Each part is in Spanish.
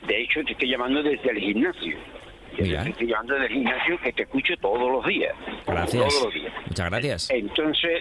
De hecho, te estoy llamando desde el gimnasio. Mira. Te estoy llamando desde el gimnasio, que te escucho todos los días. Gracias. Todos los días. Muchas gracias. Entonces,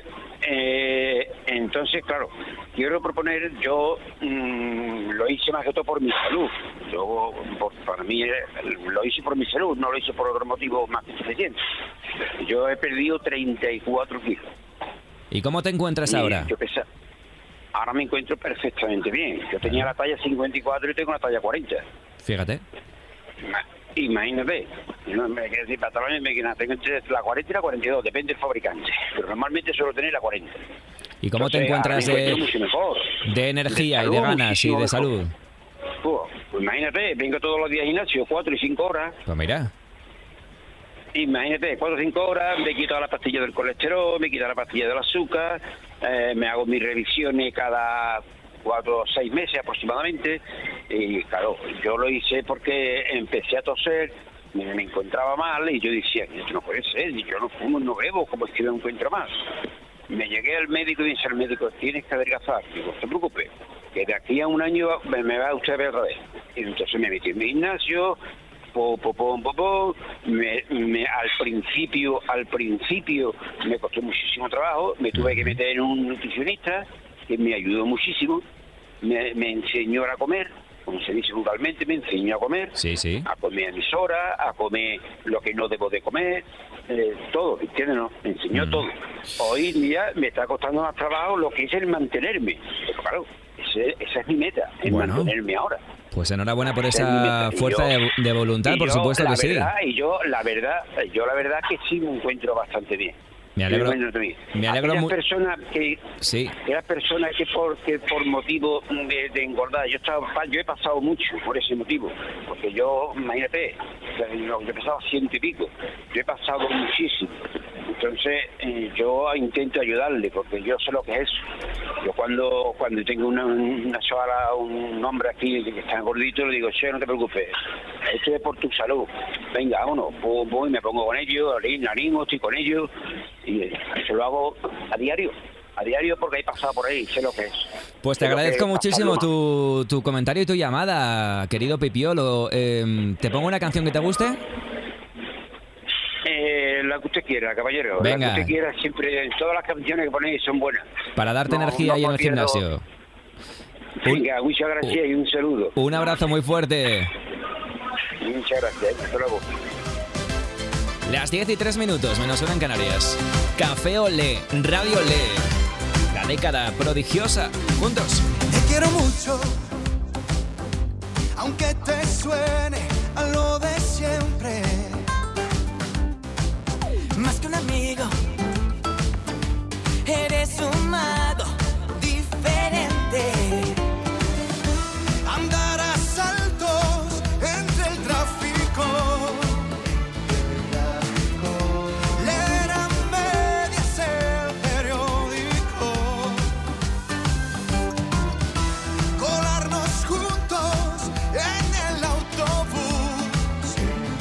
claro, quiero proponer, yo lo hice más que todo por mi salud. Para mí lo hice por mi salud, no lo hice por otro motivo más que suficiente. Yo he perdido 34 kilos. ¿Y cómo te encuentras ahora? Ahora me encuentro perfectamente bien. Yo tenía la talla 54 y tengo la talla 40. Fíjate. Imagínate, no me quiero decir pantalones, tengo entre la 40 y la 42, depende del fabricante, pero normalmente suelo tener la 40. ¿Y cómo te encuentras de energía y de ganas y de salud? Pues imagínate, vengo todos los días al gimnasio, 4 y 5 horas. Pues mira. Imagínate, 4 o 5 horas, me quito la pastilla del colesterol, me quito la pastilla del azúcar, me hago mis revisiones cada 4 o 6 meses aproximadamente, y claro, yo lo hice porque empecé a toser, me encontraba mal y yo decía, esto no puede ser, yo no fumo, no bebo, ¿cómo es que me encuentro mal? Me llegué al médico y dice al médico, tienes que adelgazar. Digo, no te preocupes, que de aquí a un año me va usted a ver otra vez. Y entonces me metí en mi gimnasio, al principio me costó muchísimo trabajo, me tuve que meter en un nutricionista que me ayudó muchísimo, me enseñó a comer, como se dice vulgarmente, me enseñó a comer, sí. A comer a mis horas, a comer lo que no debo de comer, todo, ¿entiendes? ¿No? Me enseñó todo. Hoy día me está costando más trabajo lo que es el mantenerme, pero claro, esa es mi meta, mantenerme ahora. Pues enhorabuena por esa fuerza de voluntad, por supuesto que sí. La verdad que sí me encuentro bastante bien. Me alegro mucho. Aquellas personas que por motivo de engordar, yo he pasado mucho por ese motivo, porque yo, imagínate, yo he pasado 100 y pico, yo he pasado muchísimo. Entonces yo intento ayudarle, porque yo sé lo que es. Yo cuando tengo una chavala, un hombre aquí que está gordito, le digo, che, no te preocupes, esto es por tu salud, venga, vámonos, voy, me pongo con ellos, le animo, estoy con ellos, y eso lo hago a diario porque he pasado por ahí, sé lo que es. Pues te agradezco muchísimo tu comentario y tu llamada, querido Pipiolo. ¿Te pongo una canción que te guste? La que usted quiera, caballero. Venga. La que usted quiera, siempre, todas las canciones que ponéis son buenas. Para darte energía ahí en el gimnasio. Venga, muchas gracias y un saludo. Un abrazo muy fuerte. Muchas gracias, hasta luego. Las 10:03, menos 1 en Canarias. Café Olé, Radio Olé. La década prodigiosa. Juntos. Te quiero mucho, aunque te suene a lo de siempre. Más que un amigo, eres un mago diferente. Andar a saltos entre el tráfico, leer a medias el periódico, colarnos juntos en el autobús,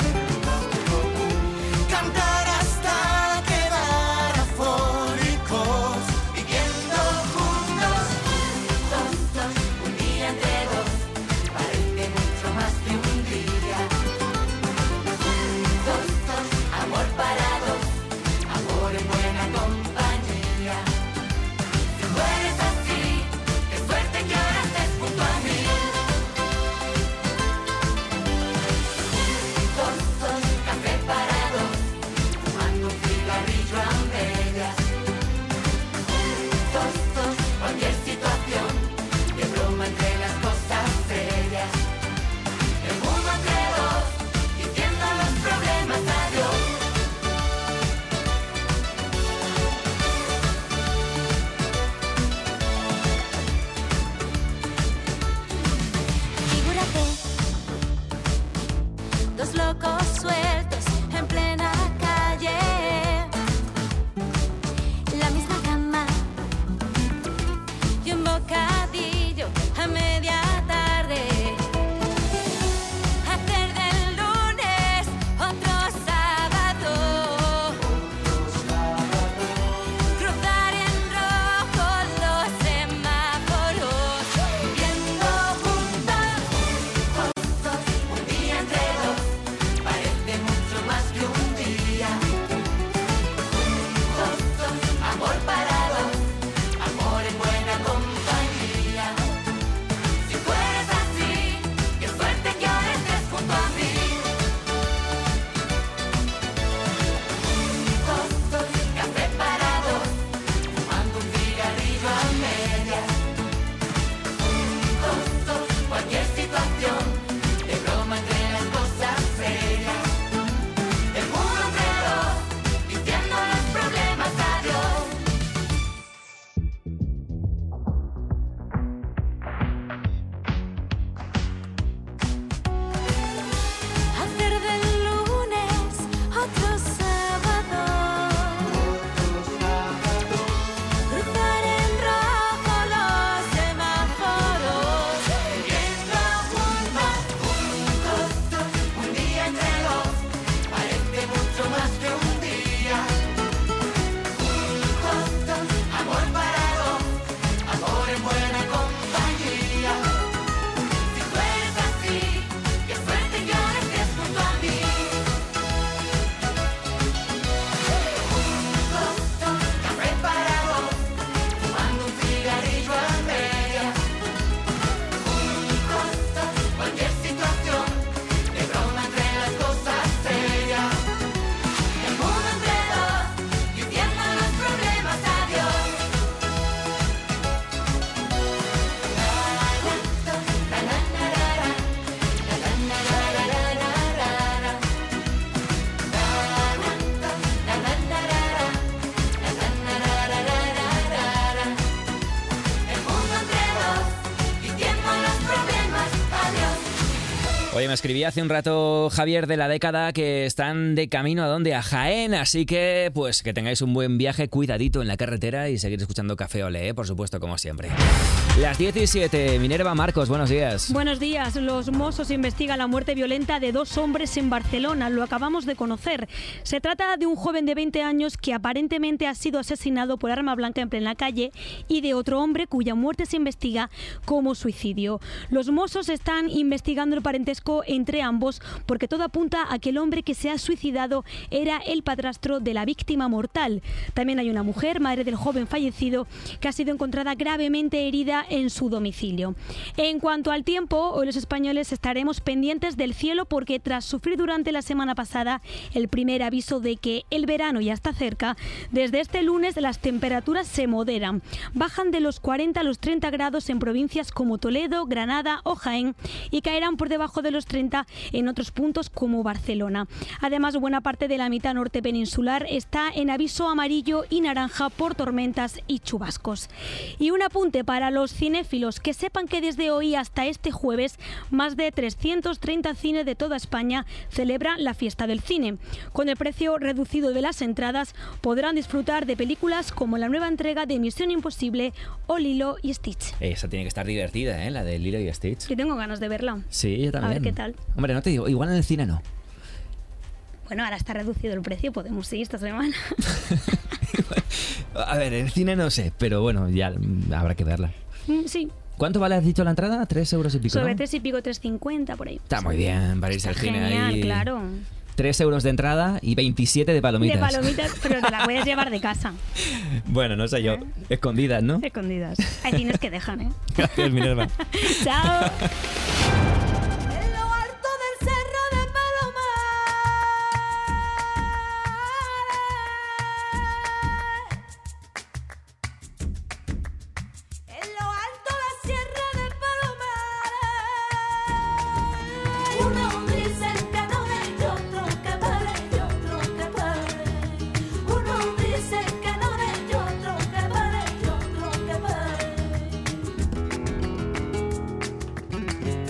cantar hasta quedar afónicos, viviendo juntos, un día entre dos, parece mucho más que un día. Juntos, amor para dos, amor en buena compañía. Si tú eres así, qué suerte que ahora estés junto a mí. Juntos, café para dos, fumando un cigarrillo a medias. Juntos, cualquier situación, de broma entre las cosas serias. El mundo entre dos, diciendo los problemas adiós. Figúrate, dos locos sueltos en plena calle, la misma cama y un bocadillo a media tarde. Hacer del lunes otro sábado, cruzar en rojo los semáforos, viendo juntos, Oye, me escribía hace un rato Javier de La Década que están de camino a dónde, a Jaén, así que pues que tengáis un buen viaje, cuidadito en la carretera y seguir escuchando Café Olé, por supuesto, como siempre. Las 17, Minerva Marcos, buenos días. Buenos días. Los Mossos investigan la muerte violenta de 2 hombres en Barcelona. Lo acabamos de conocer. Se trata de un joven de 20 años que aparentemente ha sido asesinado por arma blanca en plena calle y de otro hombre cuya muerte se investiga como suicidio. Los Mossos están investigando el parentesco entre ambos porque todo apunta a que el hombre que se ha suicidado era el padrastro de la víctima mortal. También hay una mujer, madre del joven fallecido, que ha sido encontrada gravemente herida en su domicilio. En cuanto al tiempo, hoy los españoles estaremos pendientes del cielo porque tras sufrir durante la semana pasada el primer aviso de que el verano ya está cerca, desde este lunes las temperaturas se moderan. Bajan de los 40 a los 30 grados en provincias como Toledo, Granada o Jaén y caerán por debajo de los 30 en otros puntos como Barcelona. Además, buena parte de la mitad norte peninsular está en aviso amarillo y naranja por tormentas y chubascos. Y un apunte para los cinéfilos, que sepan que desde hoy hasta este jueves más de 330 cines de toda España celebran la fiesta del cine. Con el precio reducido de las entradas podrán disfrutar de películas como la nueva entrega de Misión Imposible o Lilo y Stitch. Esa tiene que estar divertida, ¿eh? La de Lilo y Stitch. Yo tengo ganas de verla. Sí, yo también. A ver qué tal. Hombre, no te digo, igual en el cine no. Bueno, ahora está reducido el precio, podemos ir esta semana. A ver, en el cine no sé, pero bueno, ya habrá que verla. Sí. ¿Cuánto vale, has dicho, la entrada? 3 euros y pico, Sobre ¿no? 3 y pico, 3,50 por ahí. Está muy bien para irse al cine Genial, ahí. claro. 3 euros de entrada y 27 de palomitas. De palomitas, pero te las puedes llevar de casa. Bueno, no sé yo. Escondidas, ¿no? Escondidas. Hay cines que dejan, ¿eh? Gracias, Minerva. Chao. En lo alto del cerro de Palomares, en lo alto la sierra de Palomares, un hombre cercano y otro que pare, y otro que pare, un hombre cercano y otro que pare, y otro que pare.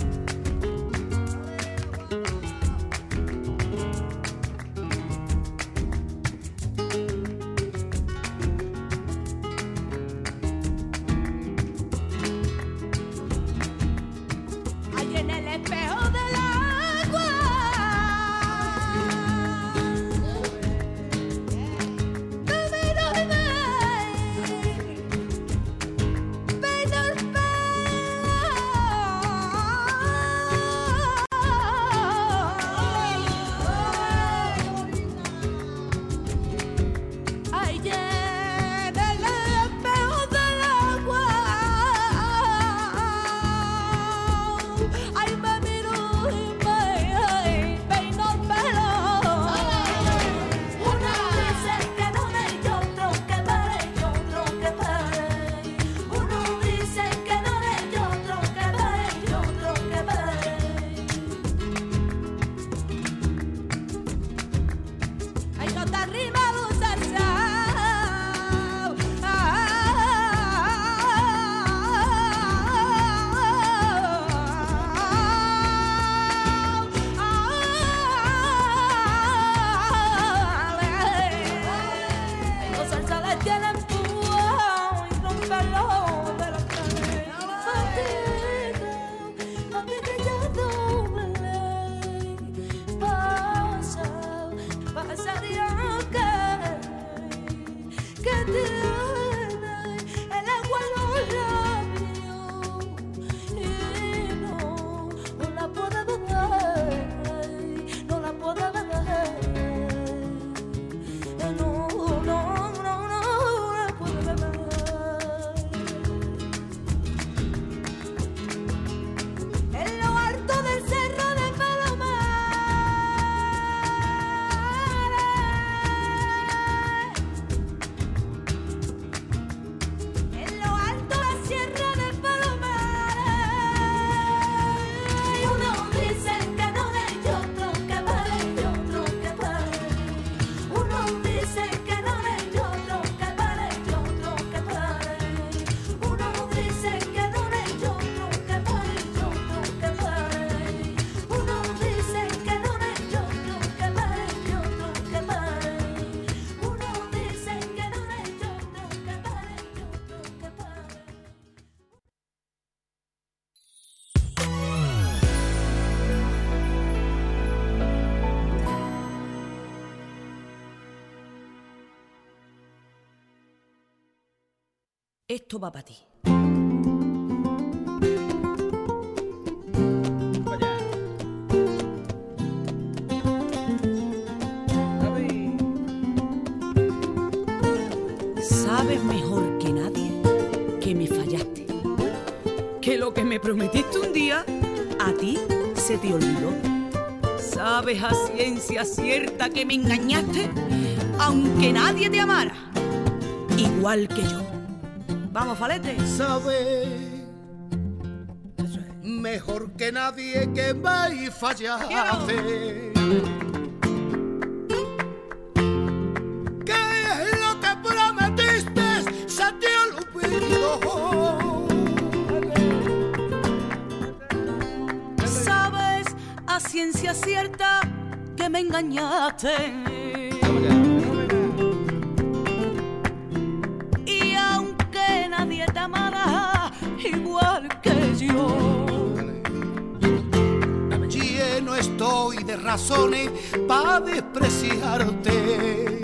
Esto va para ti. Sabes mejor que nadie que me fallaste, que lo que me prometiste un día a ti se te olvidó. Sabes a ciencia cierta que me engañaste, aunque nadie te amara, igual que yo. Vamos, Falete. Sabes mejor que nadie que me fallaste. Sabes a ciencia cierta que me engañaste, y aunque nadie te amara igual que yo, lleno estoy de razones para despreciarte.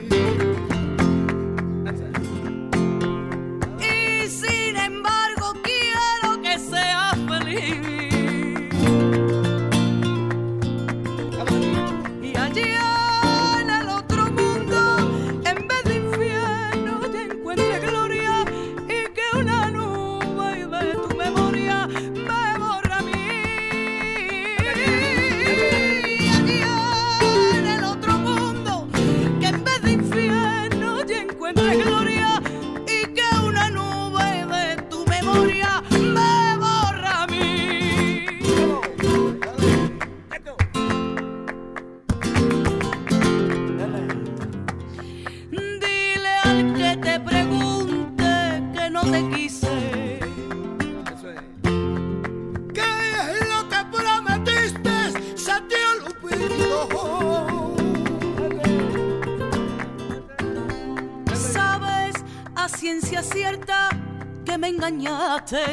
Ciencia cierta que me engañaste,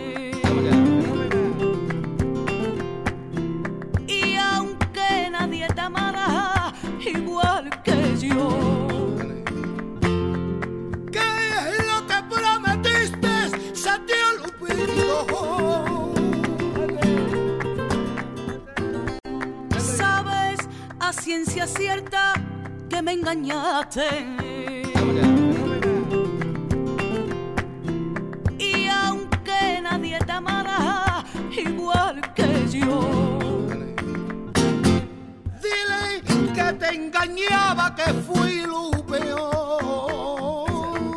y aunque nadie te amara igual que yo, ¿qué es lo que prometiste? Se te olvidó. Sabes a ciencia cierta que me engañaste, nadie te amará igual que yo. Dile que te engañaba, que fui lo peor.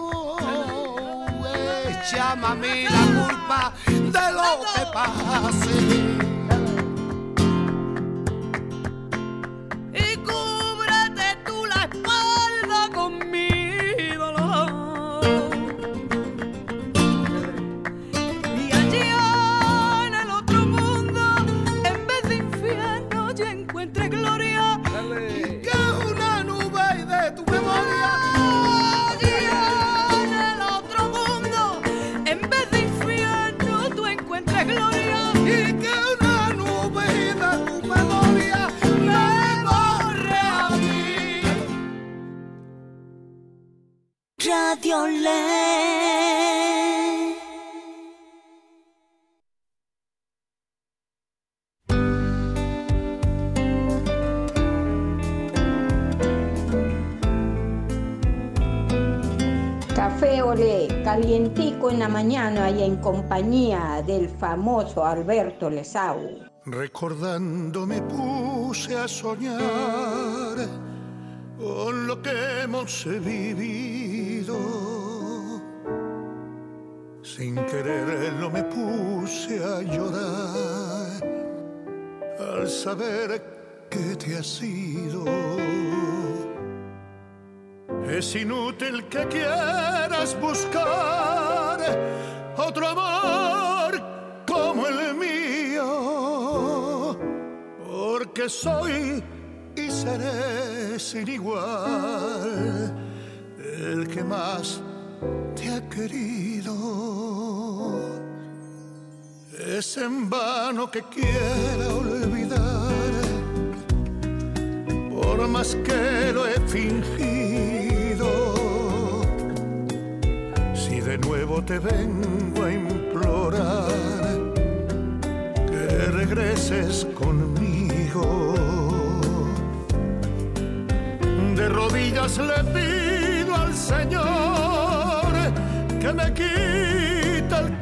Échame a mí la culpa de lo que pase. Y cúbrete tú la espalda con mi dolor. Encuentre gloria, y que una nube de tu memoria, allí en el otro mundo, en vez de infierno tú encuentres gloria, y que una nube de tu memoria me borre a mí. Radio Le. Café Olé, calientico en la mañana y en compañía del famoso Alberto Lesau. Recordando me puse a soñar con lo que hemos vivido. Sin quererlo me puse a llorar al saber que te has ido. Es inútil que quieras buscar otro amor como el mío, porque soy y seré sin igual el que más te ha querido. Es en vano que quiera olvidar, por más que lo he fingido. Si de nuevo te vengo a implorar que regreses conmigo. De rodillas le pido al Señor que me quite el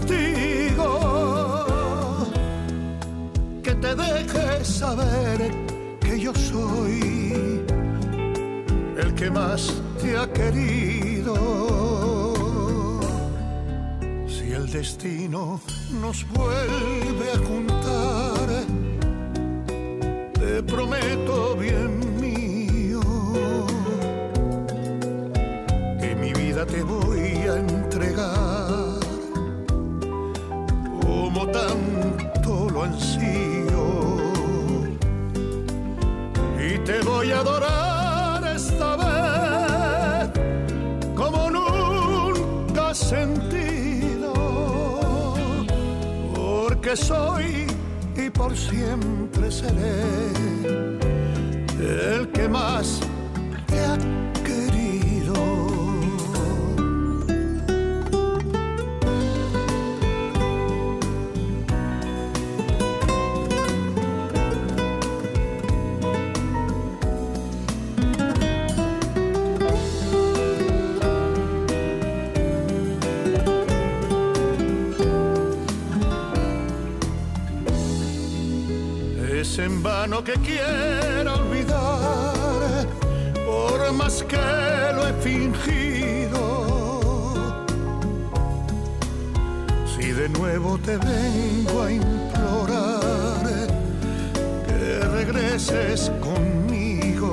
castigo, que te deje saber que yo soy el que más te ha querido. Si el destino nos vuelve a juntar, te prometo, bien mío, que mi vida te voy a entregar como tanto lo ansío, y te voy a adorar esta vez como nunca has sentido, porque soy y por siempre seré el que más te ha querido. Es en vano que quiera olvidar, por más que lo he fingido. Si de nuevo te vengo a implorar que regreses conmigo,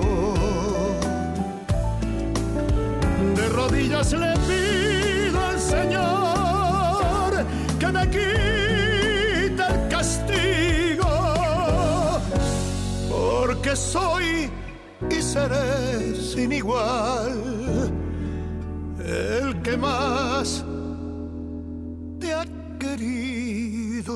de rodillas le pido al Señor que me quite el castigo, porque soy y seré sin igual el que más te ha querido.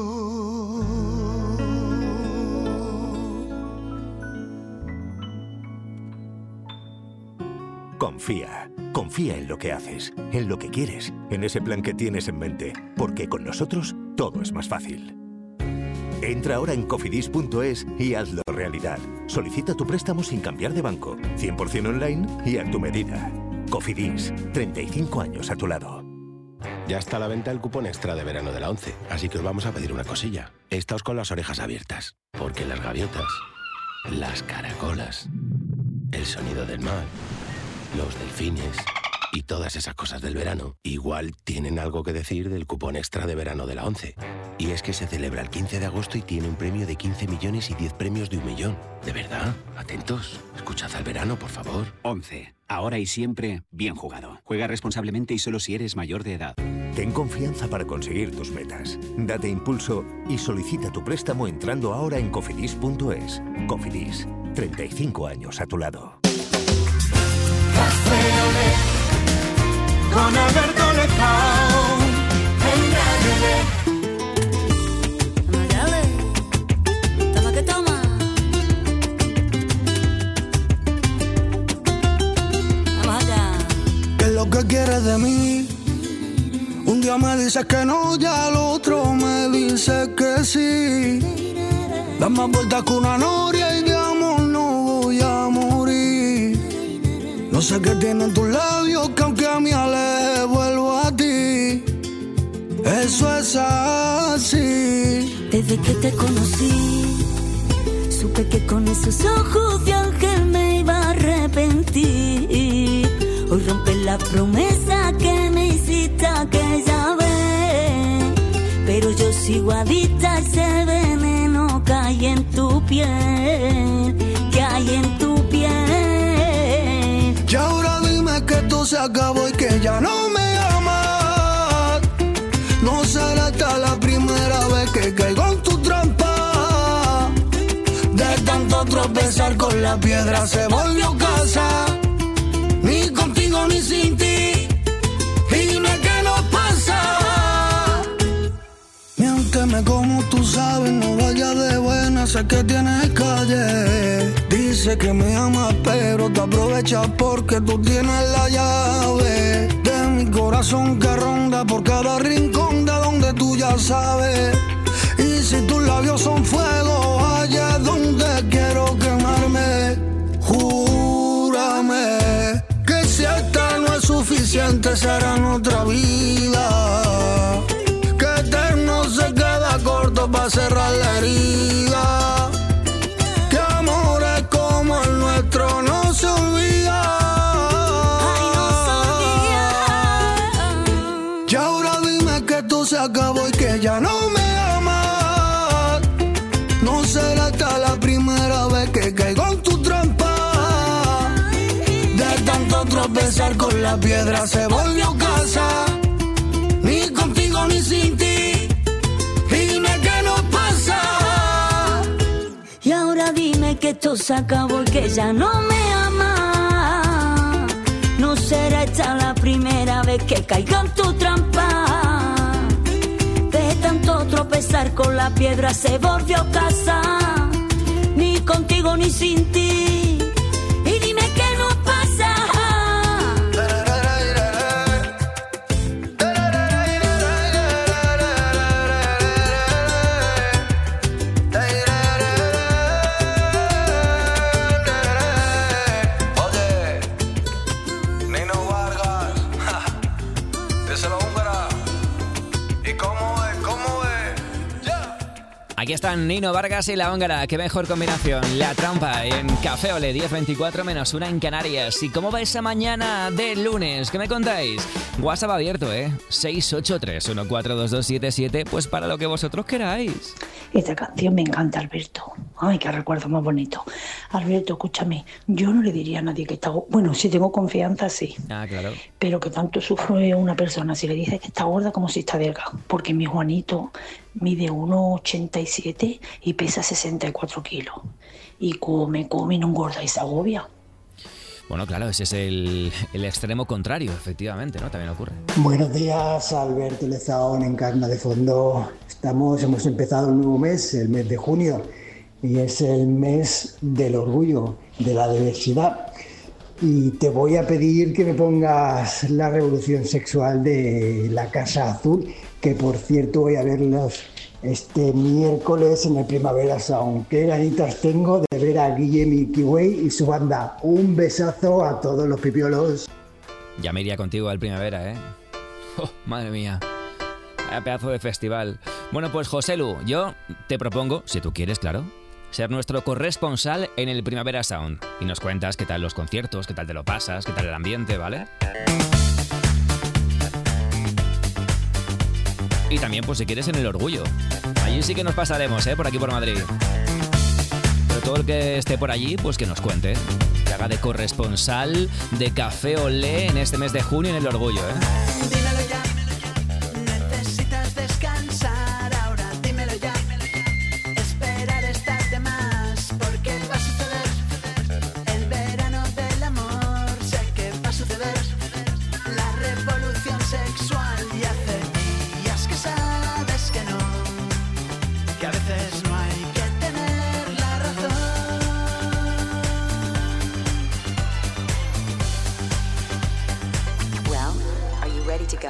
Confía. Confía en lo que haces, en lo que quieres, en ese plan que tienes en mente, porque con nosotros todo es más fácil. Entra ahora en cofidis.es y hazlo realidad. Solicita tu préstamo sin cambiar de banco, 100% online y a tu medida. Cofidis, 35 años a tu lado. Ya está a la venta el cupón extra de verano de la 11, así que os vamos a pedir una cosilla. Estáos con las orejas abiertas, porque las gaviotas, las caracolas, el sonido del mar, los delfines y todas esas cosas del verano igual tienen algo que decir del cupón extra de verano de la 11. Y es que se celebra el 15 de agosto y tiene un premio de 15 millones y 10 premios de 1 millón. ¿De verdad? Atentos. Escuchad al verano, por favor. 11. Ahora y siempre, bien jugado. Juega responsablemente y solo si eres mayor de edad. Ten confianza para conseguir tus metas. Date impulso y solicita tu préstamo entrando ahora en cofidis.es. Cofidis, 35 años a tu lado. Con Alberto Lezao en Radio Toma que toma. Vamos allá. ¿Qué es lo que quieres de mí? Un día me dices que no, ya al otro me dices que sí. Da más vueltas que una noria y de amor no voy a morir. No sé qué tienen tus labios que aunque a mí aleje vuelvo a ti. Eso es así. Desde que te conocí, supe que con esos ojos de ángel me iba a arrepentir. Hoy rompes la promesa que me hiciste aquella vez, pero yo sigo adicta a ese veneno que hay en tu piel, que hay en tu piel. Y ahora dime que esto se acabó y que ya no me amas. No será esta la primera vez que caigo en tu trampa. De tanto tropezar con la piedra se volvió casa. Ni contigo ni sin ti. Y dime qué nos pasa. Ni aunque me Dime cómo tú sabes, no vayas de buena, sé que tienes calle. Dice que me amas, pero te aprovechas porque tú tienes la llave de mi corazón que ronda por cada rincón de donde tú ya sabes. Y si tus labios son fuego, allá es donde quiero quemarme. Júrame que si esta no es suficiente, será en otra vida. Que eterno se queda corto para cerrar la herida. Que amores como el nuestro no se olvida. Ay, no se olvida. Y ahora dime que esto se acabó y que ya no me amas. No será esta la primera vez que caigo en tu trampa. De tanto tropezar con la piedra se volvió casa. Ni contigo ni sin ti. Y dime qué nos pasa. Y ahora dime que esto se acabó y que ya no me ama. No será esta la primera vez que caiga en tu trampa. De tanto tropezar con la piedra se volvió casa. Ni contigo ni sin ti. Y dime qué nos pasa. Oye, Nino Vargas, díselo húngara. ¿Y cómo es? ¿Cómo es? Ya. Aquí están Nino Vargas y La Húngara. Qué mejor combinación. La Trampa en Café Ole, 10:24 menos 1 en Canarias. ¿Y cómo va esa mañana de lunes? ¿Qué me contáis? WhatsApp abierto, 683142277. Pues para lo que vosotros queráis. Esta canción me encanta, Alberto. Ay, qué recuerdo más bonito. Alberto, escúchame, yo no le diría a nadie que está... Bueno, si tengo confianza, sí. Ah, claro. Pero que tanto sufre una persona si le dice que está gorda como si está delgada. Porque mi Juanito mide 1,87 y pesa 64 kilos. Y come y no engorda y se agobia. Bueno, claro, ese es el extremo contrario, efectivamente, ¿no? También ocurre. Buenos días, Alberto Lezaón, en Carna de Fondo. Hemos empezado un nuevo mes, el mes de junio, y es el mes del orgullo, de la diversidad. Y te voy a pedir que me pongas la revolución sexual de La Casa Azul, que por cierto voy a verlos este miércoles en el Primavera Sound. Qué ganitas tengo de ver a Guille Milky Way y su banda. Un besazo a todos los pipiolos. Ya me iría contigo al Primavera, ¿eh? Oh, madre mía. Vaya pedazo de festival. Bueno, pues José Lu, yo te propongo, si tú quieres, claro, ser nuestro corresponsal en el Primavera Sound. Y nos cuentas qué tal los conciertos, qué tal te lo pasas, qué tal el ambiente, ¿vale? Y también, pues si quieres, en el Orgullo. Allí sí que nos pasaremos, por aquí por Madrid. Pero todo el que esté por allí, pues que nos cuente. Que haga de corresponsal de Café Olé en este mes de junio en el Orgullo, Dímelo ya, necesitas descansar ahora, dímelo ya. Esperar es tarde más, porque va a suceder. El verano del amor, sé que va a suceder. La revolución sexual y hace días que sabes que no, que a veces no hay que tener la razón. Well, are you ready to go?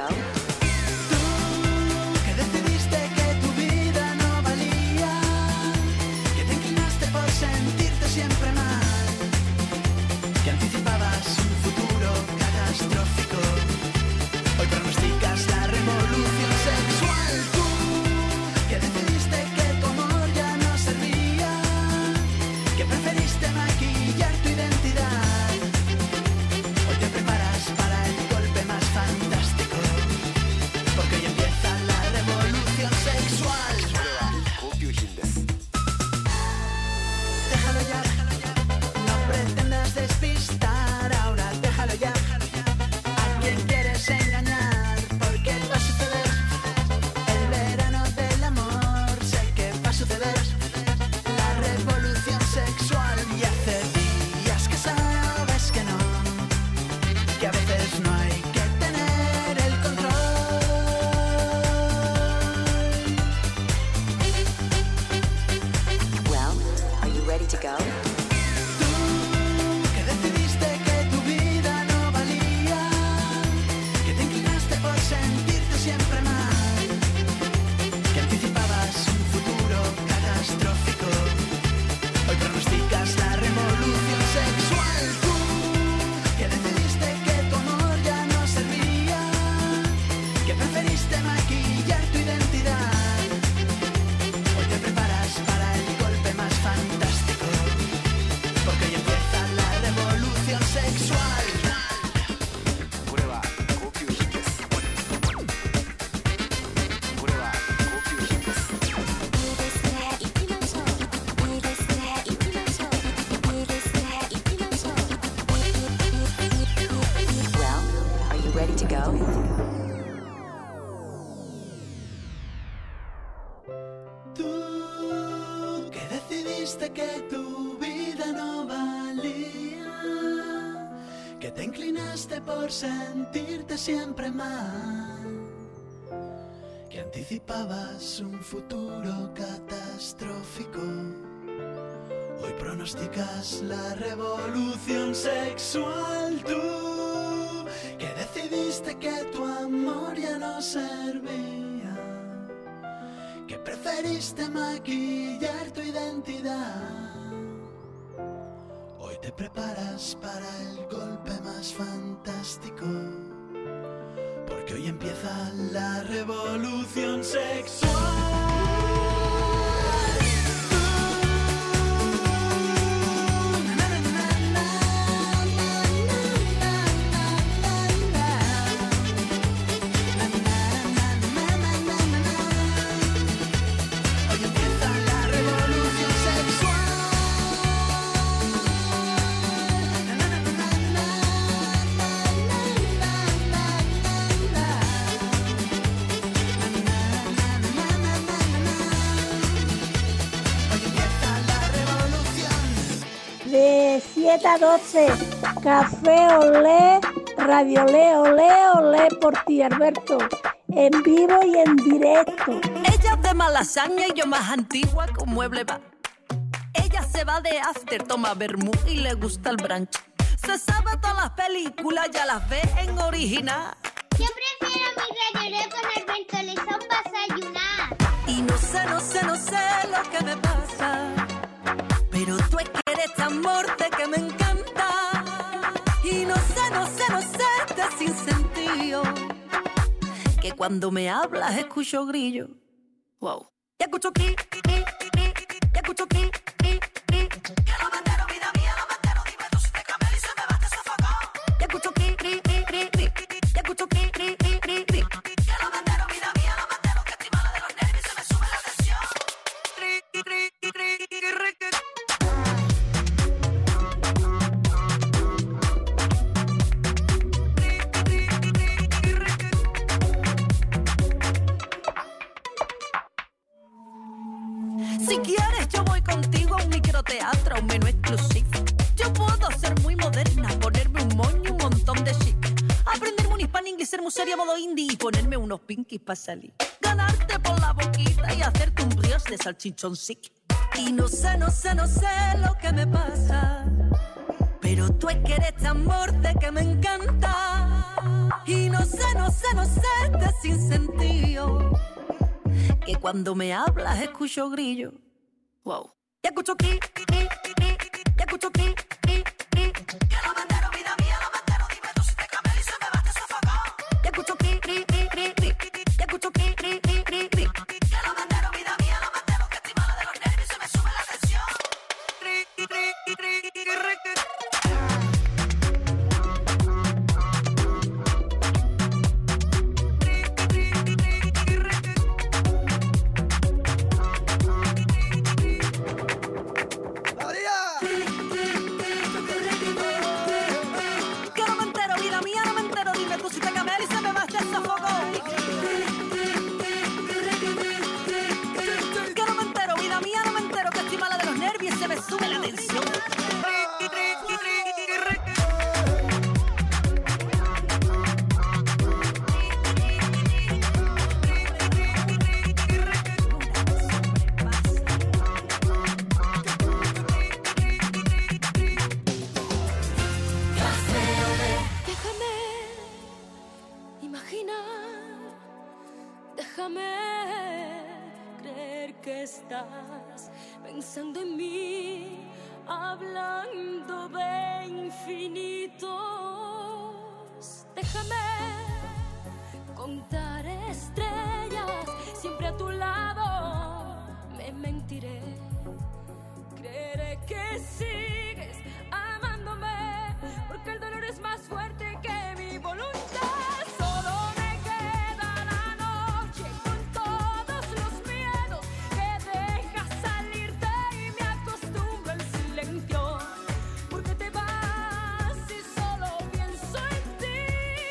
to go? Que decidiste que tu vida no valía, que te inclinaste por sentirte siempre mal, que anticipabas un futuro catastrófico. Hoy pronosticas la revolución sexual. Tú, que decidiste que tu amor ya no servía, que preferiste maquillar tu identidad. Hoy te preparas para el golpe más fantástico, porque hoy empieza la revolución sexual. Prueba, Well, are you ready to go? Tú, que decidiste que tu vida no valía, que te inclinaste por sentirte siempre mal, que anticipabas un futuro catastrófico. Hoy pronosticas la revolución sexual. Tú, que decidiste que tu amor ya no servía, que preferiste maquillar tu identidad. Hoy te preparas para el golpe más fantástico, porque hoy empieza la revolución sexual. De 7 a 12, Café Olé, Radio Olé, Olé, Olé por ti, Alberto. En vivo y en directo. Ella es de Malasaña y yo más antigua con mueble va. Ella se va de after, toma vermú y le gusta el brunch. Se sabe todas las películas, ya las ve en original. Yo prefiero mi Radio Olé con Alberto Lezón para desayunar. Y no sé lo que me pasa, pero tú es que eres tan morte que me encanta. Y no sé de sin sentido, que cuando me hablas escucho grillo. Wow. Ya escucho ki, ya escucho ki, que lo mentero, vida mía, lo mentero, dime tú si te cambias y se me va a sofocar. Ya escucho ki, ya escucho ki, que lo mentero, vida mía, lo mentero, que estoy mala de los nervios y se me sube la tensión. Si quieres yo voy contigo a un microteatro, a un menú exclusivo. Yo puedo ser muy moderna, ponerme un moño y un montón de chic, aprenderme un hispano inglés, ser muy seria modo indie y ponerme unos pinkies para salir, ganarte por la boquita y hacerte un brioche de salchichón sick. Y no sé lo que me pasa, pero tú es que eres tan morte que me encanta. Y no sé de sin sentido, que cuando me hablas escucho grillo. Wow. Ya escucho ki, ya escucho ki, que lo mentero, vida mía, lo mentero, dime tú si te cambias y se me va a sofocar. Ya escucho ki, ya escucho ki, que lo mentero, vida mía, lo mentero, que estoy mala de los nervios y se me sube la tensión. pensando en mí, hablando de infinitos. Déjame contar estrellas, siempre a tu lado. Me mentiré, creeré que sigues amándome, porque el dolor es más fuerte que mi voluntad. Solo me queda la noche con todos los miedos que dejas salirte y me acostumbro al silencio, porque te vas y solo pienso en ti.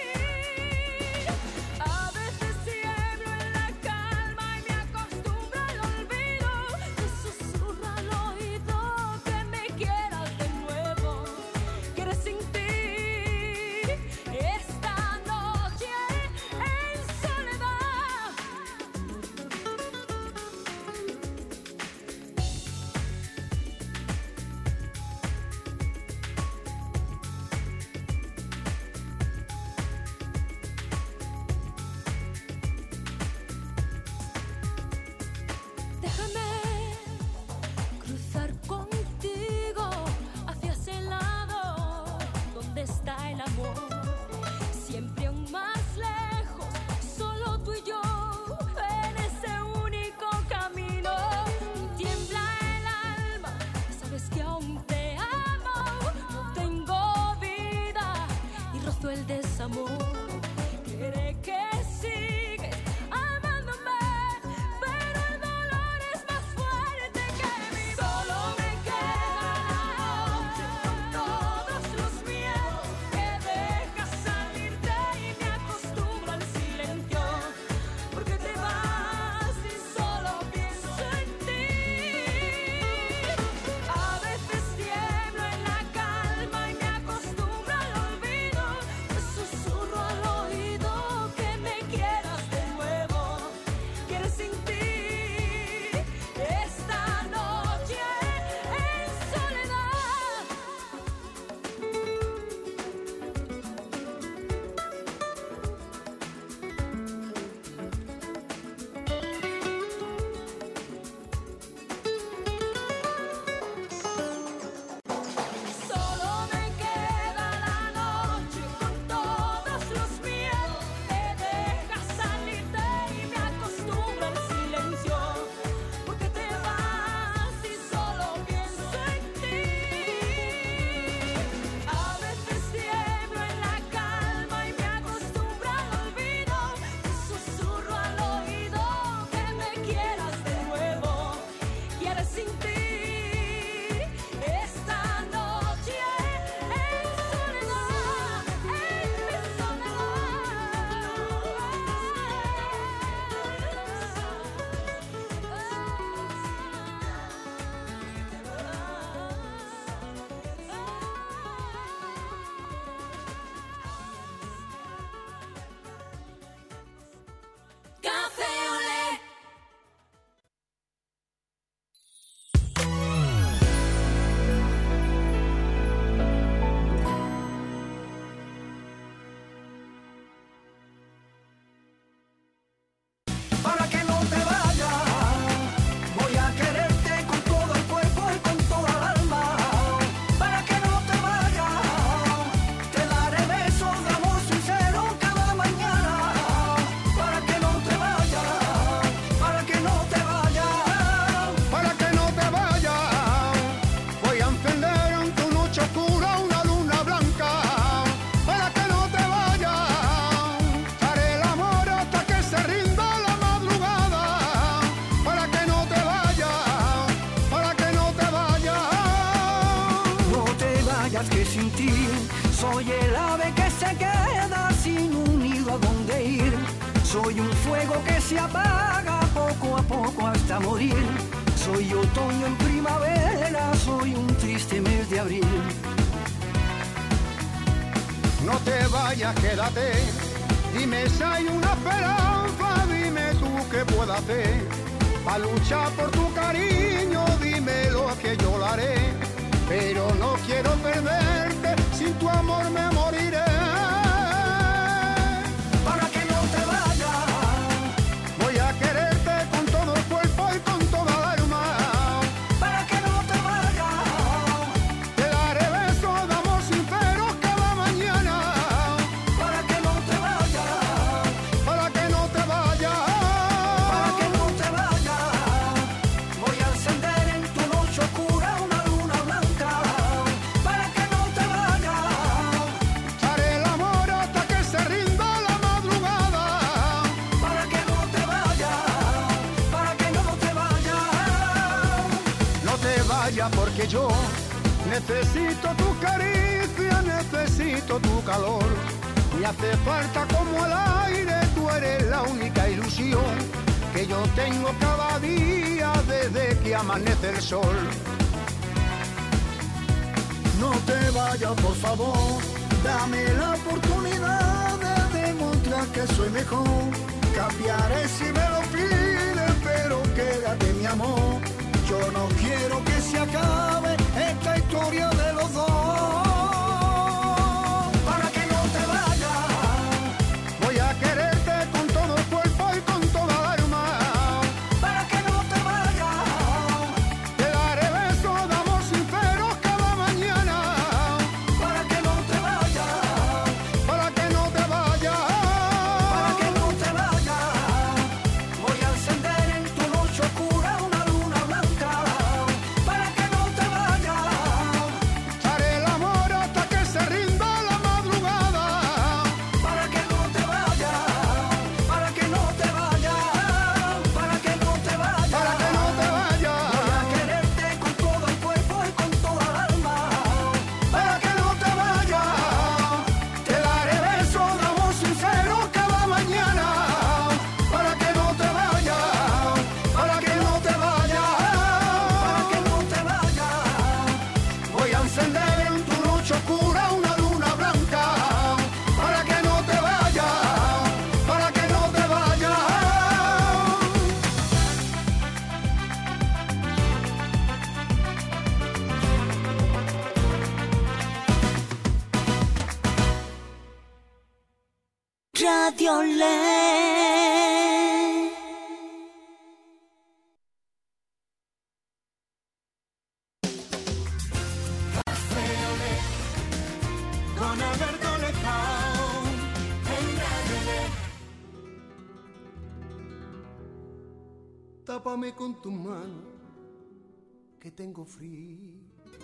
A veces tiemblo en la calma y me acostumbro al olvido. Te susurro al oído que me quieras de nuevo. Quieres sin ti esta noche en soledad. Déjame cruzar contigo hacia ese lado donde está el amor, siempre aún más lejos, solo tú y yo en ese único camino. Tiembla el alma, sabes que aún te amo, no tengo vida y rozo el desamor. Creeré que sigues amándome, pero el dolor es más fuerte que mi voz. Solo me queda la noche con todos los miedos que dejas salirte y me acostumbro al silencio, porque te vas y solo pienso en ti. A veces tiemblo en la calma y me acostumbro al olvido. Te susurro al oído que me quieras de nuevo. Quieres sin ti esta noche en soledad. Solo me queda la noche con todos los miedos que dejas salirte y me acostumbro al silencio, porque te vas y solo pienso en ti. A veces tiemblo en la calma y me acostumbro al olvido. Te susurro al oído que me quieras de nuevo. Quieres sin ti esta noche en soledad, Café Olé. Para que no te vayas, voy a quererte con todo el cuerpo y con toda el alma. Para que no te vayas, te daré besos de amor sincero cada mañana. Para que no te vayas, para que no te vayas, para que no te vayas, voy a encender en tu noche oscura una luna blanca. Para que no te vayas, haré el amor hasta que se rinda la madrugada. Para que no te vayas, para que no te vayas. No te vayas que sin ti soy el ave que se queda sin un nido a donde ir. Soy un fuego que se apaga poco a poco hasta morir. Soy otoño en primavera, soy un triste mes de abril. No te vayas, quédate. Dime si hay una esperanza, dime tú qué puedo hacer. A luchar por tu cariño, dime lo que yo lo haré. Pero no quiero perderte, sin tu amor me moriré. Para que no te vayas, voy a quererte con todo el cuerpo y con toda el alma. Para que yo necesito tu caricia, necesito tu calor. Me hace falta como el aire, tú eres la única ilusión que yo tengo cada día desde que amanece el sol. No te vayas, por favor, dame la oportunidad de demostrar que soy mejor. Cambiaré si me lo pides, pero quédate mi amor. Yo no quiero que se acabe esta historia de los dos. Para que no te vayas, voy a quererte con todo el cuerpo y con toda el alma. Para que no te vayas, te daré besos de amor sinceros cada mañana. Para que no te vayas, para que no te vayas, para que no te vayas, voy a encender en tu noche oscura una luna blanca. Para que no te vayas, haré el amor hasta que se rinda la madrugada. Para que no te vayas, para que no te vayas, para que no te vayas, para que no te vayas, voy a quererte con todo el cuerpo y con toda el alma. Para que no te vayas, te daré besos de amor sincero cada mañana. Para que no te vayas, para que no te vayas, para que no te vayas, voy a encender en tu noche oscura una luna blanca. Para que no te vayas, para que no te vayas. Radio Le. Con Alberto Lezao en Radio Le. Tápame con tu mano que tengo frío,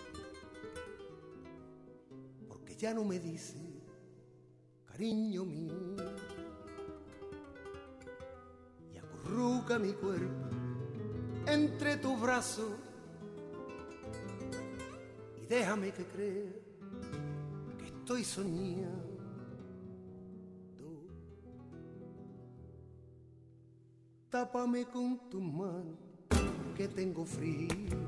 porque ya no me dice cariño mío, y acurruca mi cuerpo entre tus brazos y déjame que crea que estoy soñando. Tápame con tu mano que tengo frío,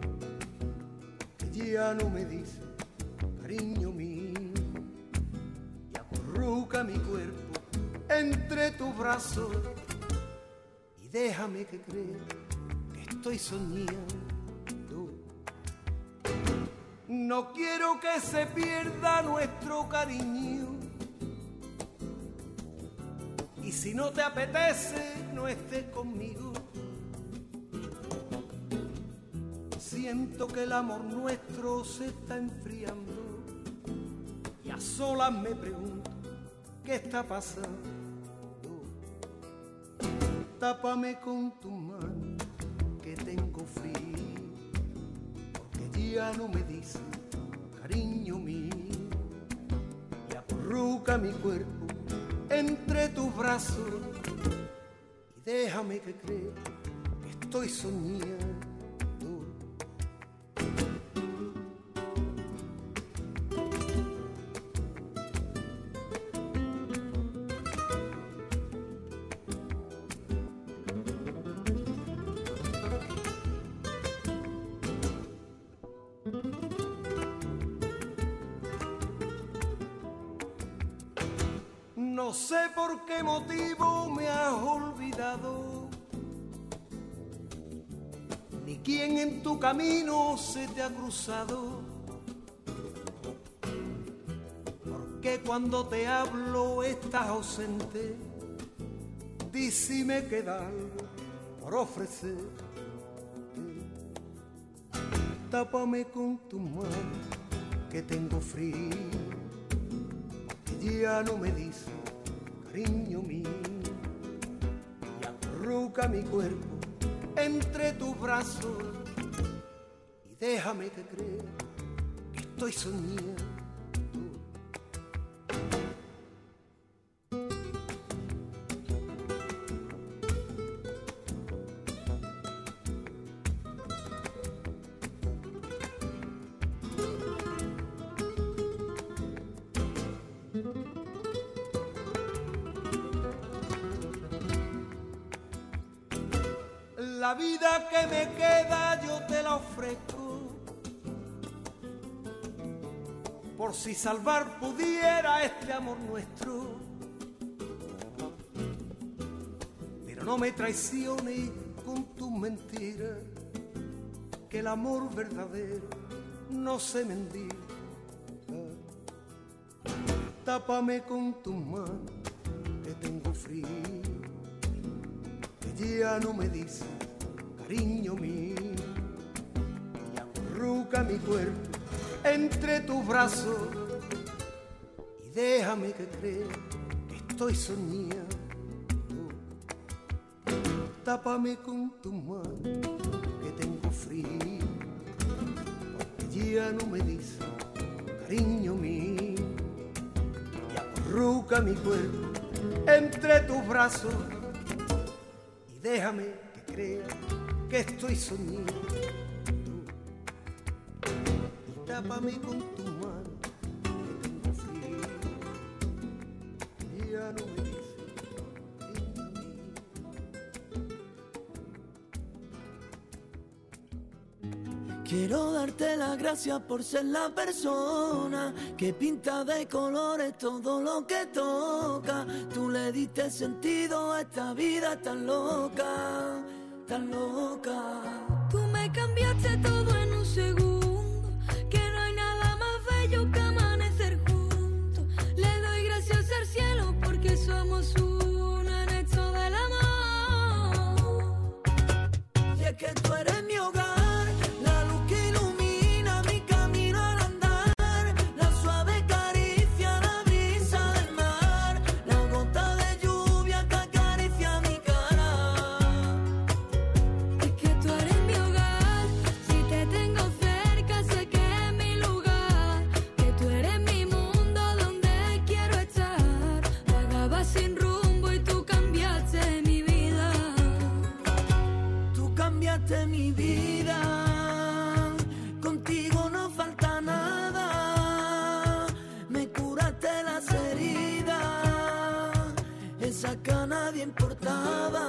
que ya no me dice cariño mío, y acurruca mi cuerpo entre tus brazos y déjame que crea que estoy soñando. No quiero que se pierda nuestro cariño, y si no te apetece no estés conmigo. Siento que el amor nuestro se está enfriando y a solas me pregunto qué está pasando. Tápame con tu mano que tengo frío, porque ya no me dice cariño mío, y acurruca mi cuerpo entre tus brazos y déjame que crea que estoy soñando. No sé por qué motivo me has olvidado, ni quién en tu camino se te ha cruzado, porque cuando te hablo estás ausente. Di si me queda algo por ofrecer. Tápame con tu mano que tengo frío, que ya no me dice cariño mío, y acurruca mi cuerpo entre tus brazos y déjame que crea que estoy soñando. vida que me queda yo te la ofrezco, por si salvar pudiera este amor nuestro. Pero no me traiciones con tus mentiras, que el amor verdadero no se mendiga. Tápame con tus manos, que tengo frío, que ya no me dice cariño mío, y acurruca mi cuerpo entre tus brazos y déjame que crea que estoy soñando. Tápame con tus manos, que tengo frío, porque ya no me dice cariño mío, y acurruca mi cuerpo entre tus brazos y déjame que crea que estoy soñando. Y tápame con tu mano, que tengo frío, y ya no me dice cariño mío. Quiero darte las gracias por ser la persona que pinta de colores todo lo que toca. Tú le diste sentido a esta vida tan loca, tan loca. Tú me cambiaste todo en un segundo, que no hay nada más bello que amanecer juntos. Le doy gracias al cielo porque somos uno en esto del amor. Y es que tú eres mi hogar. Mi vida, contigo no falta nada, me curaste las heridas, esa que a nadie importaba,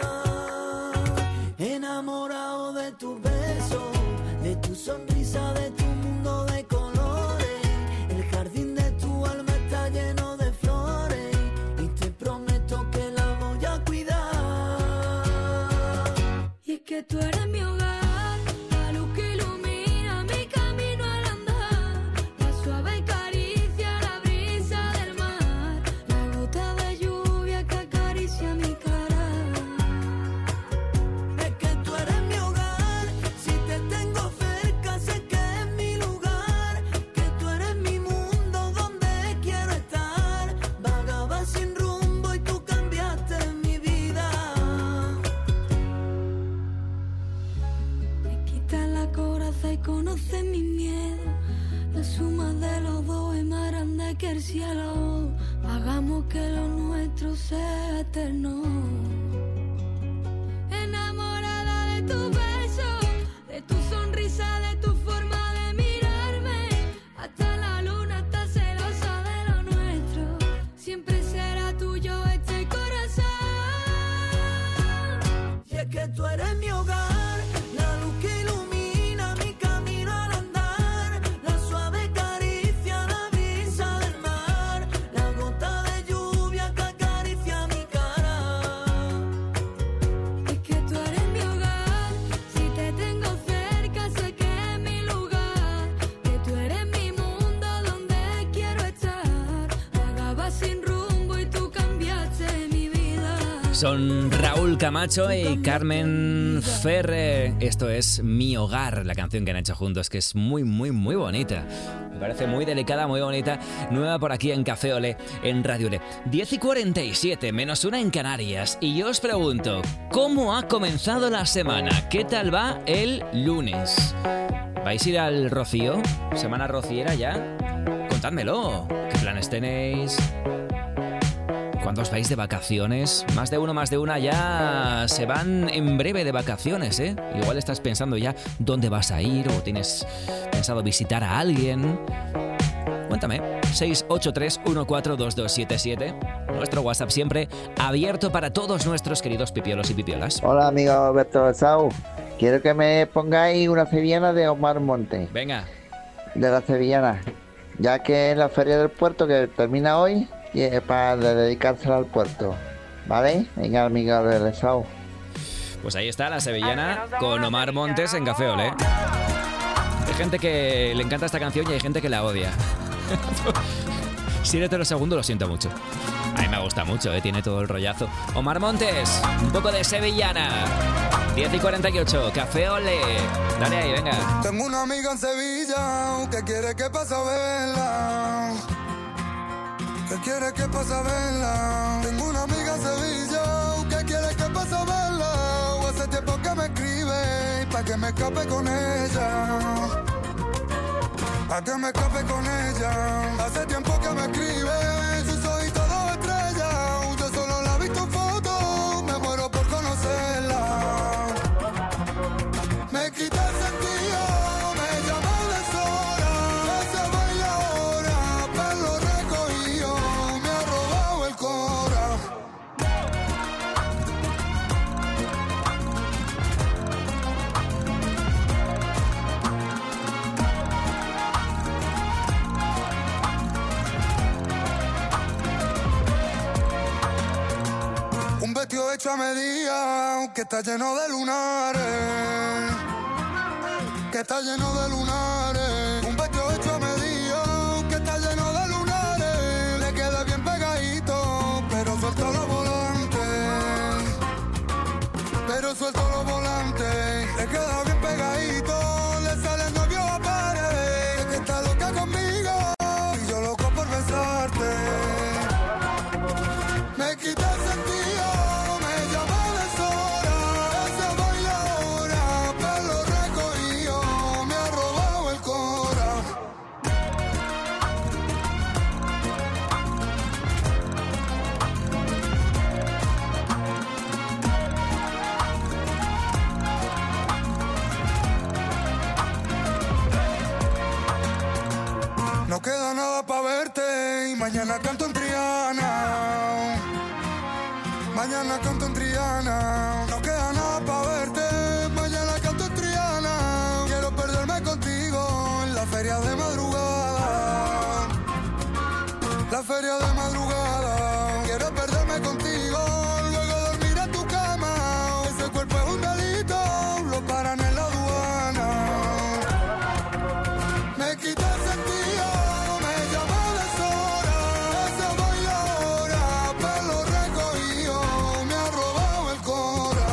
enamorado de tus besos, de tu sonrisa, de tu mundo de colores, el jardín de tu alma está lleno de flores y te prometo que la voy a cuidar. Y es que tú eres mi hogar. Conoce mi miedo, la suma de los dos es más grande que el cielo. Hagamos que lo nuestro sea eterno. Enamorada de tu beso, de tu sonrisa, de tu forma de mirarme. Hasta la luna está celosa de lo nuestro. Siempre será tuyo este corazón. Y es que tú eres mi hogar. Son Raúl Camacho y Carmen Ferrer. Esto es Mi Hogar, la canción que han hecho juntos, que es muy, muy, muy bonita. Me parece muy delicada, muy bonita. Nueva por aquí en Café Olé, en Radio Olé. 10:47, -1 en Canarias. Y yo os pregunto, ¿cómo ha comenzado la semana? ¿Qué tal va el lunes? ¿Vais a ir al Rocío? ¿Semana rociera ya? Contádmelo. ¿Qué planes tenéis? ¿Cuándo os vais de vacaciones? Más de uno, más de una ya se van en breve de vacaciones, ¿eh? Igual estás pensando ya dónde vas a ir o tienes pensado visitar a alguien. Cuéntame. 683-142277. Nuestro WhatsApp siempre abierto para todos nuestros queridos pipiolos y pipiolas. Hola, amigo Alberto Sau. Quiero que me pongáis una sevillana de Omar Montes. Venga. De la sevillana. Ya que es la feria del puerto que termina hoy y es para dedicársela al puerto. ¿Vale? Venga, amigo Alberto Sau. Pues ahí está la sevillana con Omar Montes en Café Olé. Hay gente que le encanta esta canción y hay gente que la odia. Si eres de los segundos, lo siento mucho. A mí me gusta mucho, tiene todo el rollazo. Omar Montes, un poco de sevillana. 10:48, Café Olé. Dale ahí, venga. Tengo una amiga en Sevilla que quiere que pase a verla. Que quiere que pase a verla. Tengo una amiga en Sevilla que quiere que pase a verla. Hace tiempo que me escribe pa' que me escape con ella. Pa' que me escape con ella. Hace tiempo que me escribe. Yo soy todo estrella. Yo solo la he visto en foto. Me muero por conocerla. Me quita el sentido. Me llama de sola. Se baila ahora. Pelo recogido. Me ha robado el cora. Un vestido hecho a medida, que está lleno de lunares. Que está lleno de lunares. Un vestido hecho a medida, que está lleno de lunares. Le queda bien pegadito, pero suelto los volantes. Pero suelto los volantes. Le queda bien pegadito, le sale el novio a pared. Es que está loca conmigo, y yo loco por besarte. Me quita el sentido, me llama de sola. Se baila ahora, pelo recogido. Me ha robado el cora. No queda nada pa' verte y mañana canto en Triana. Mañana canto en Triana. No queda nada pa' verte, mañana canto en Triana. Quiero perderme contigo en la feria de madrugada. La feria de madrugada. Quiero perderme contigo, luego dormir en tu cama. Ese cuerpo es un delito, lo paran en la aduana. Me quita el sentido, me llama de sola. Se baila ahora, pelo recogido. Me ha robado el cora.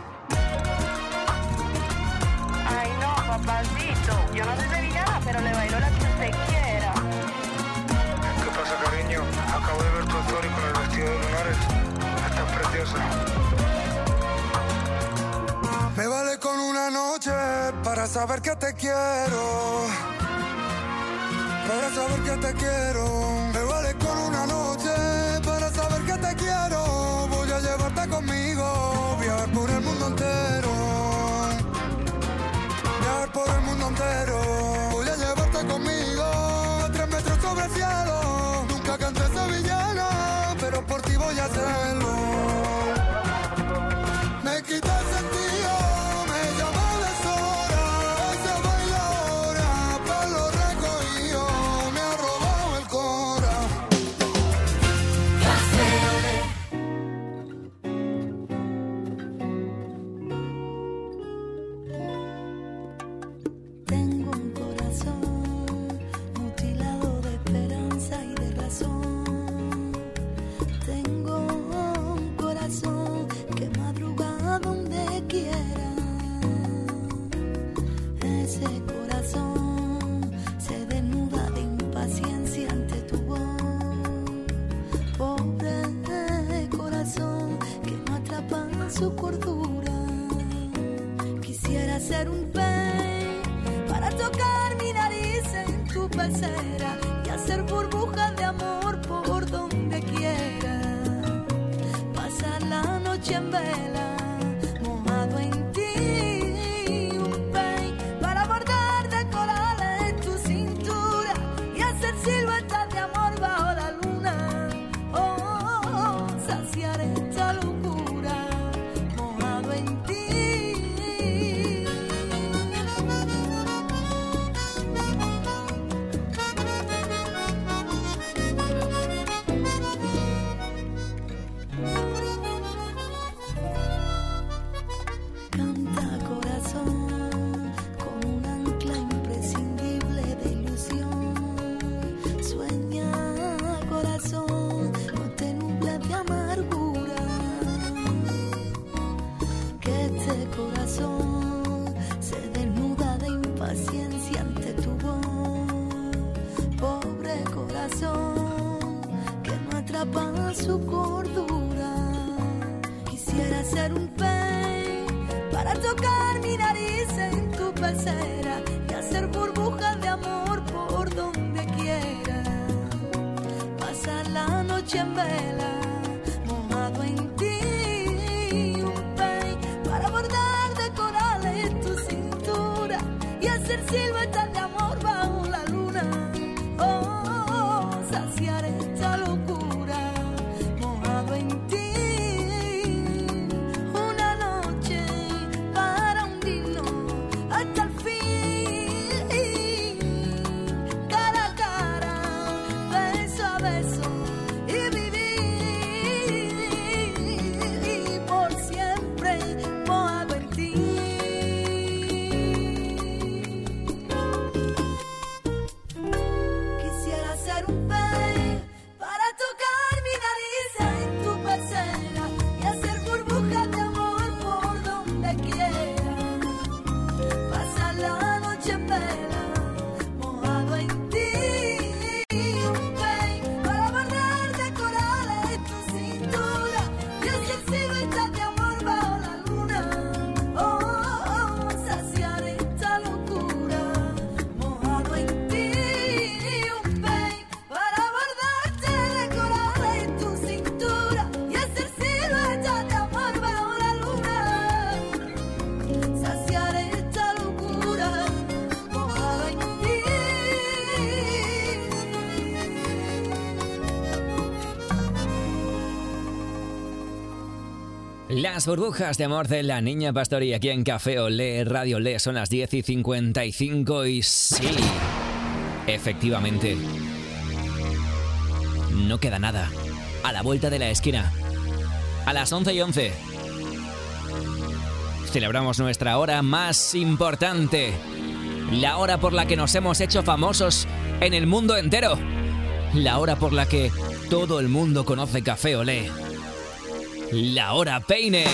Ay no, papacito, yo no soy sevillana, pero le bailo la que usted quiera. ¿Qué pasa, cariño? Acabo de ver tu story con el vestido de lunares. Estás preciosa. Me vale con una noche para saber que te quiero. Para saber que te quiero. Me vale con una noche para saber que te quiero. Voy a llevarte conmigo, viajar por el mundo entero. Viajar por el mundo entero. Voy a llevarte conmigo a 3 metros sobre el cielo. Nunca canté sevillana, pero por ti voy a hacerlo. Me quita el sentido, me llama de sola. Se baila ahora, pelo recogido. Me ha robado el cora. Tengo un corazón mutilado de esperanza y de razón. Tengo un corazón que madruga donde quiera. Ese corazón se desnuda de impaciencia ante tu voz. Pobre corazón que no atrapa su cordura. Quisiera ser un pez para tocar mi nariz en tu pecera y hacer burbujas de amor por donde quiera. Pasar la noche en vela, mojado en ti, un pez para bordar de corales tu cintura y hacer silba atrapa su cordura. Quisiera ser un pez para tocar mi nariz en tu pecera y hacer burbujas de amor por donde quiera. Pasar la noche en vela, mojado en ti, un pez para bordar de corales tu cintura y hacer siluetas de amor bajo la luna. Oh, saciar esta locura, mojado en ti. Una noche para hundirnos hasta el fin, cara a cara, beso a beso y vivir por siempre mojado en ti. Quisiera ser un pez para tocar mi nariz en tu pecera y hacer burbujas de amor por donde quiera. Pasar la noche en vela, mojado en ti. Un pez para bordar de corales tu cintura y hacer siluetas de amor bajo la luna. Oh, saciar esta locura, mojado en ti. Un pez para bordarte de corales tu cintura y hacer siluetas de amor bajo la luna. Saciar esta locura, mojado en ti. Las burbujas de amor de la Niña Pastori aquí en Café Olé, Radio Olé. Son las 10:55 y sí, efectivamente, no queda nada. A la vuelta de la esquina, a las 11:11, celebramos nuestra hora más importante. La hora por la que nos hemos hecho famosos en el mundo entero. La hora por la que todo el mundo conoce Café Olé. La hora peine.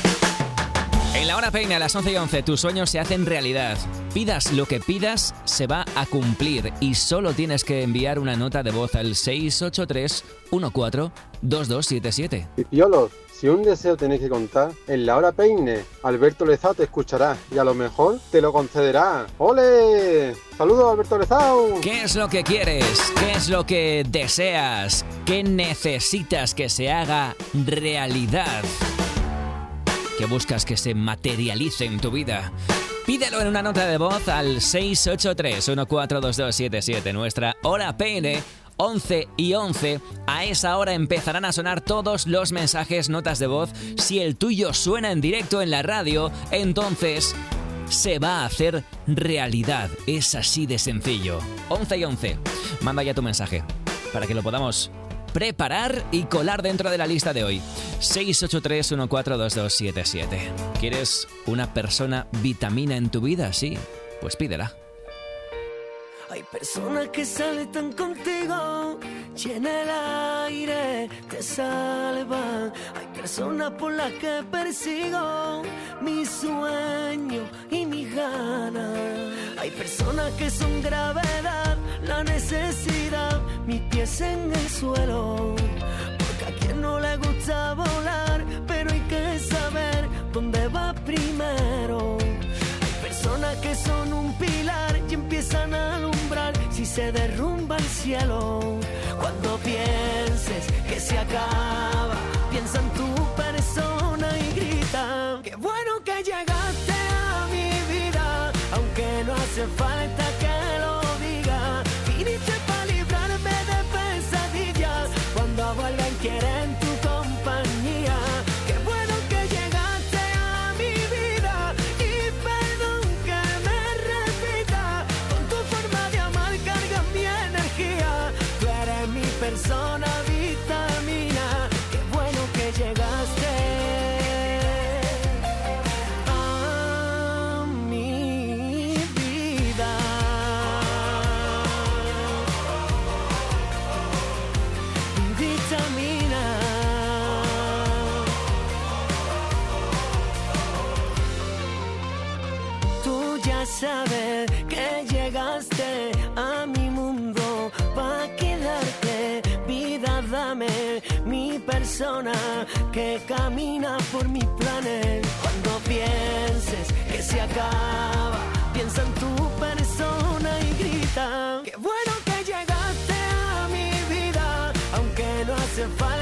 En la hora peine a las 11:11 tus sueños se hacen realidad. Pidas lo que pidas, se va a cumplir y solo tienes que enviar una nota de voz al 683 14 2277. Pipiolos, si un deseo tenéis que contar, en la hora peine, Alberto Lezao te escuchará y a lo mejor te lo concederá. ¡Ole! ¡Saludos, Alberto Lezao! ¿Qué es lo que quieres? ¿Qué es lo que deseas? ¿Qué necesitas que se haga realidad? ¿Qué buscas que se materialice en tu vida? Pídelo en una nota de voz al 683 142277. Nuestra hora peine, 11:11. A esa hora empezarán a sonar todos los mensajes, notas de voz. Si el tuyo suena en directo en la radio, entonces se va a hacer realidad. Es así de sencillo. 11:11. Manda ya tu mensaje para que lo podamos preparar y colar dentro de la lista de hoy. 683 142277. ¿Quieres una persona vitamina en tu vida? Sí, pues pídela. Hay personas que salen contigo, llena el aire, te salvan. Hay personas por las que persigo mis sueños y mis ganas. Hay personas que son gravedad, la necesidad, mis pies en el suelo. Porque a quien no le gusta volar, pero hay que saber dónde va primero. Personas que son un pilar y empiezan a alumbrar si se derrumba el cielo. Cuando pienses que se acaba, piensa en tu persona y grita: qué bueno que llegaste a mi vida, aunque no hace falta que lo diga. Viniste para librarme de pesadillas, cuando vuelven quieren tu compañía. Qué bueno que llegaste a mi vida y perdón que me repita, con tu forma de amar cargas mi energía. Tú eres mi persona vitamina. Qué bueno que llegaste a mi vida. Vitamina. Tú ya sabes que llegaste a mi mundo pa' quedarte. Vida, dame persona que camina por mis planes. Cuando pienses que se acaba, piensa en tu persona y grita: qué bueno que llegaste a mi vida, aunque no hace falta